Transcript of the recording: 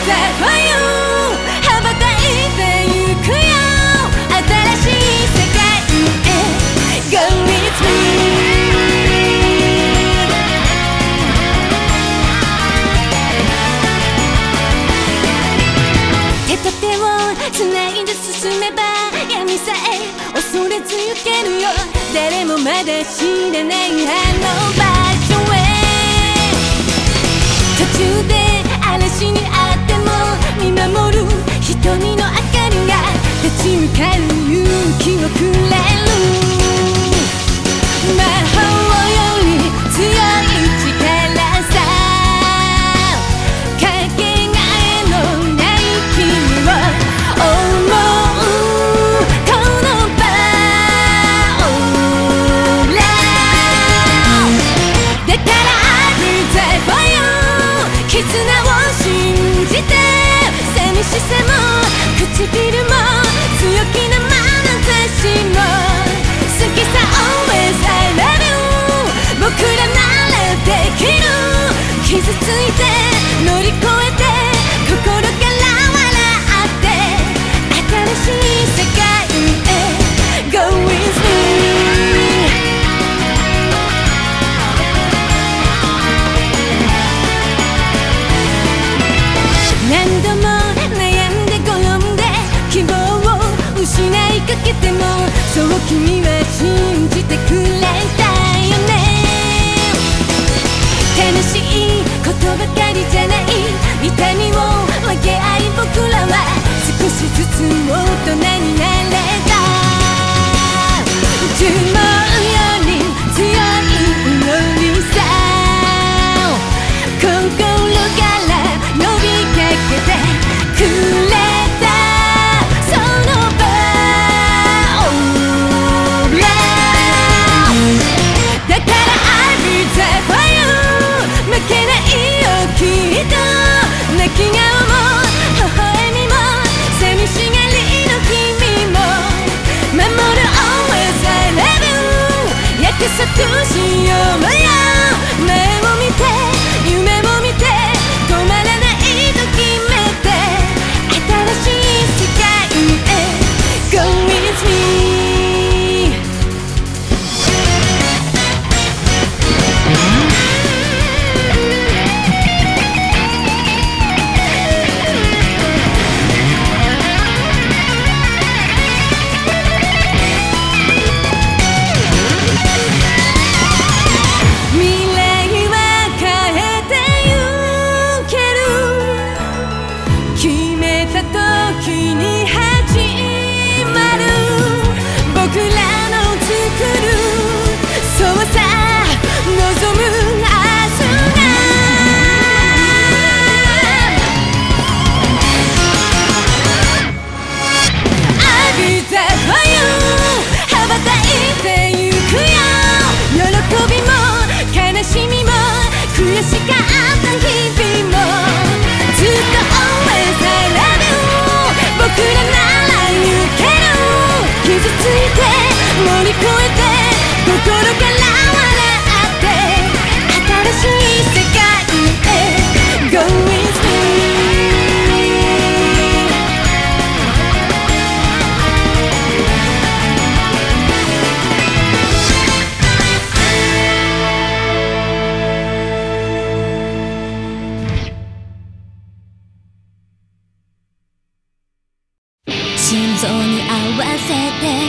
羽ばたいてゆくよ新しい世界へ Go with me 手と手をつないで進めば闇さえ恐れず行けるよ誰もまだ知らないあの場所へ途中で嵐にあっても見守る瞳の明かりが立ち向かう勇気をくれる魔法より強い力さかけがえのない君を思うこの場をだから I'll be there for you 絆を信じて寂しさも唇も強気な眼差しも好きさ Always I love you 僕らならできる傷ついて乗り越えて心から笑って新しい世界へ Go with me 何度も悩んで転んで希望を失いかけてもそう君は信じてくれたよね悲しいことばかりじゃない痛みを分け合い僕らは少しずつ大人になれた呪文より強い祈りさ心から呼びかけてくれたその場をだから I'll be there for you 負けないよきっと泣き顔も微笑みも寂しがりの君も守る Always I love you 約束しようよ前を見て夢を見て止まらないと決めて新しい世界へ Go with me 未来は変えてゆける決めた時に始まる僕らの作るそうさ望む明日が I'll be there for you 羽ばたいてゆくよ喜びも悲しみも悔しかった日々もずっと Always I love you 僕らなら行ける傷ついて乗り越えて心から笑って新しい世界へ Go with me心臓に合わせて